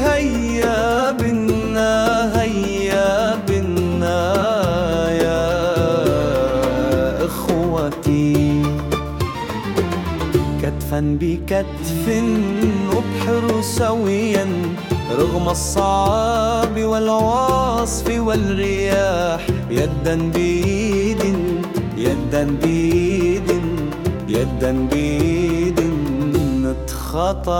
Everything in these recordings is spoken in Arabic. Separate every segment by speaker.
Speaker 1: هيا بنا هيا بنا يا إخوتي، كتفا بكتف نبحر سويا رغم الصعاب والعواصف والرياح، يدا بيد يدا بيد يدا بيد نتخطى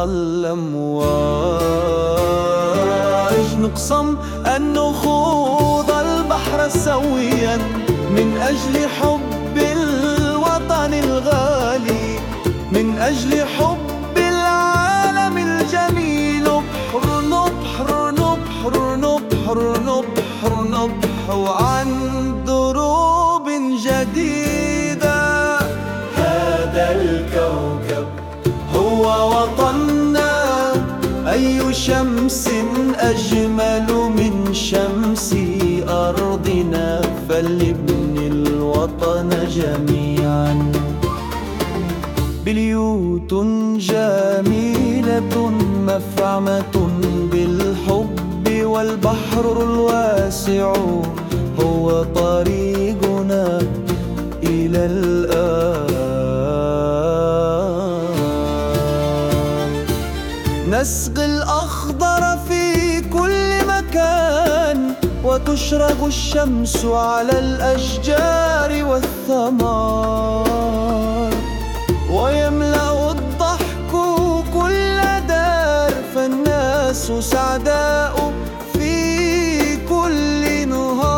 Speaker 1: الأمواج. نقسم أن نخوض البحر سويا من أجل حب الوطن الغالي، من أجل حب العالم الجميل. نبحر نبحر نبحر نبحر نبحر نبحر عن دروب جديدة. هذا الكوكب هو وطننا، أي شمس أجمل من شمس أرضنا، فلنبني الوطن جميعا. بيوت جميلة مفعمة بالحب، والبحر الواسع هو طريقنا إلى الآن. نسقي الأخضر في كل مكان، وتشرق الشمس على الأشجار والثمار، ويملأ الضحك كل دار، فالناس سعداء في كل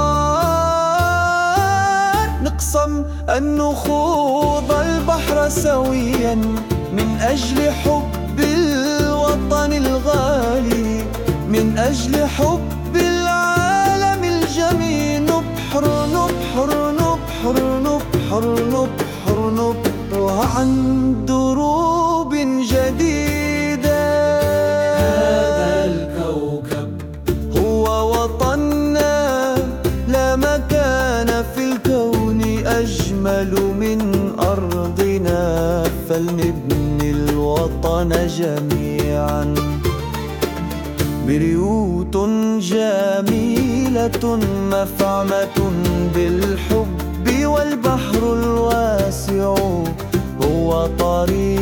Speaker 1: نهار. نقسم أن نخوض البحر سويا من أجل حب الوطن الغالي، من أجل حب العالم الجميل. نبحر نبحر نبحر نبحر نبحر نبحر عن دروب جديدة. هذا الكوكب هو وطننا، لا مكان في الكون أجمل من أرضنا، فلنبني الوطن جميعا. بيوت جميلة مفعمة بالحب، والبحر الواسع هو طريق